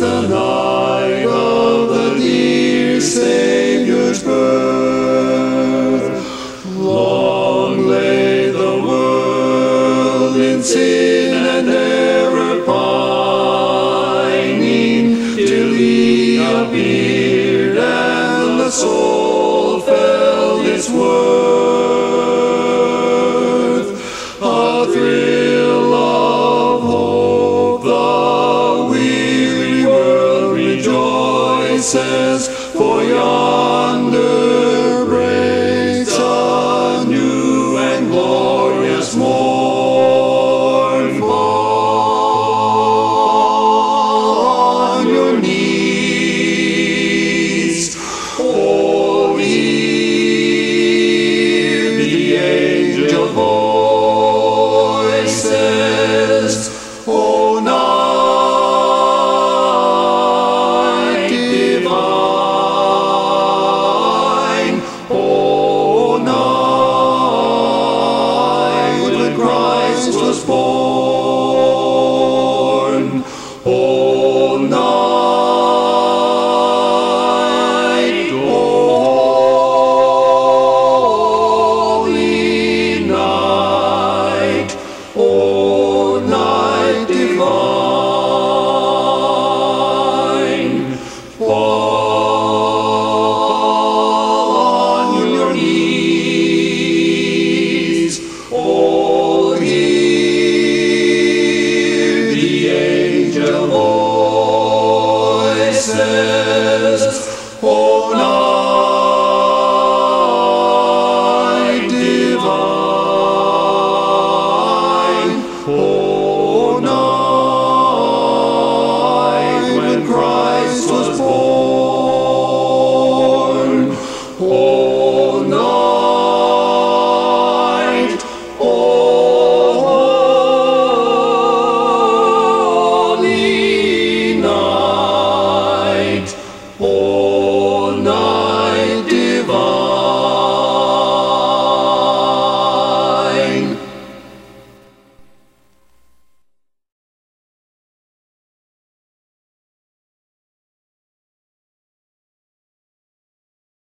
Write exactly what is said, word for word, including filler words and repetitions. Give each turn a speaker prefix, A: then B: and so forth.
A: the night of the dear Saviour's birth. Long lay the world in sin and error pining, till He appeared and the soul felt its worth. A thrill of hope, the weary world rejoices,